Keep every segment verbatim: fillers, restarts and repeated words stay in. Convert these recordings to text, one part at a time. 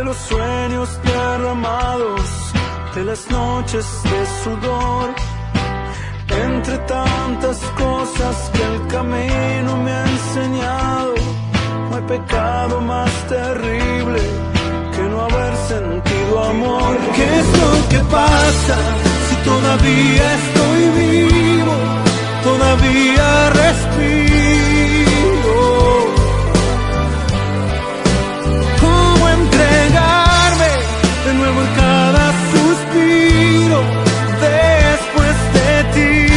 los sueños derramados, de las noches de sudor, entre tantas cosas que el camino me ha enseñado. No hay pecado más terrible que no haber sentido amor. ¿Qué es lo que pasa si todavía estoy vivo? Todavía respiro. ¿Cómo entregarme de nuevo en cada suspiro después de ti?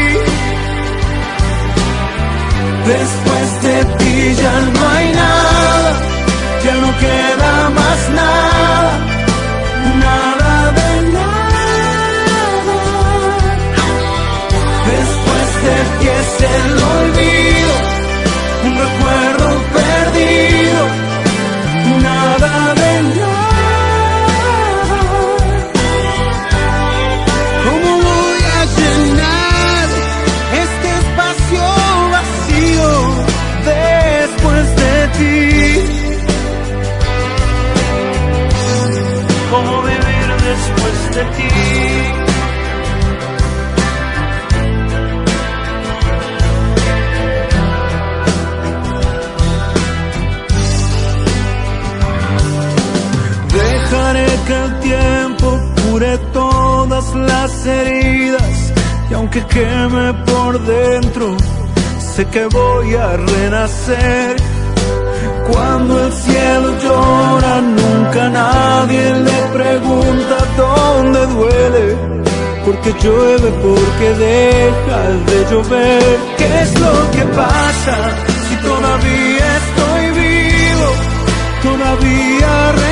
Después de ti ya no hay nada, ya no queda más nada, nada de nada. Después de ti es el olvido, un recuerdo perdido, nada de nada. ¿Cómo voy a llenar este espacio vacío después de ti? ¿Cómo vivir después de ti? Dejaré que el tiempo cure todas las heridas, y aunque queme por dentro, sé que voy a renacer. Cuando el cielo llora, nunca nadie le pregunta dónde duele, porque llueve, porque deja de llover. ¿Qué es lo que pasa si todavía estoy vivo? Todavía